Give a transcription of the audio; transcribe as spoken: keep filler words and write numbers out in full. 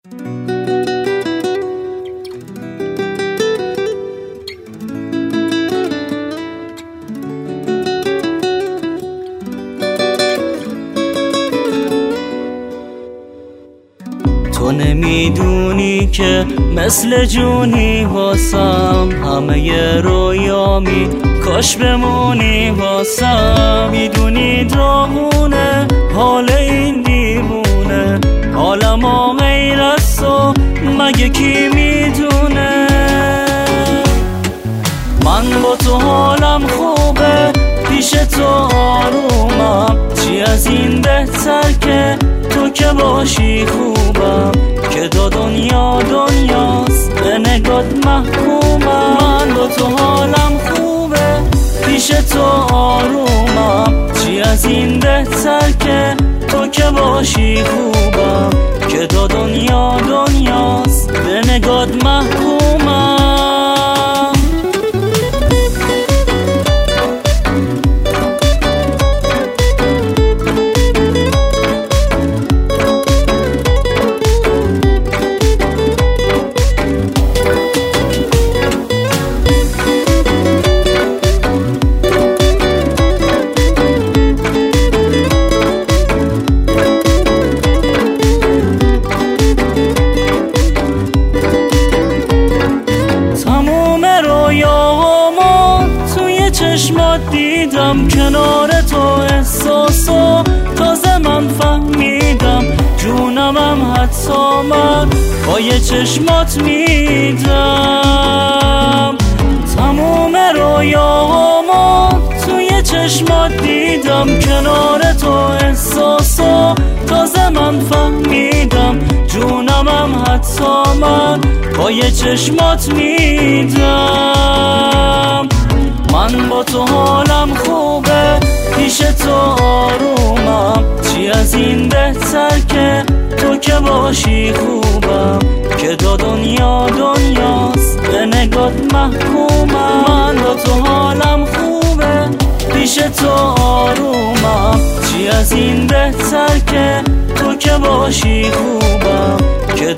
تو نمیدونی که مثل جونی واسم، همه رویامی کاش بمونی واسم. میدونی داغونه حال این دیوونه، حالما غیر از تو مگه کی میدونه؟ من با تو حالم خوبه، پیش تو آرومم، چی از این بهتر که تو که باشی خوبم، که دو دنیا دنیاست به نگات محکومم. من با تو حالم خوبه، پیش تو آرومم، چی از این بهتر که تو که باشی خوبم، که دو دنیا دنیاست به نگات محکومم. چشمات دیدم، کنار تو احساسا تازه من فهمیدم، جونمم حتی من با یه چشمات میدم. تموم رویاما توی چشمات دیدم، کنار تو احساسا تازه من فهمیدم، جونمم حتی من با یه چشمات میدم. من با تو حالم خوبه، پیش تو آرومم، چی از این بهتر که تو که باشی خوبم، که دو دنیا دنیاست به نگات محکومم. من با تو حالم خوبه، پیش تو آرومم، چی از این بهتر که تو که باشی خوبم، که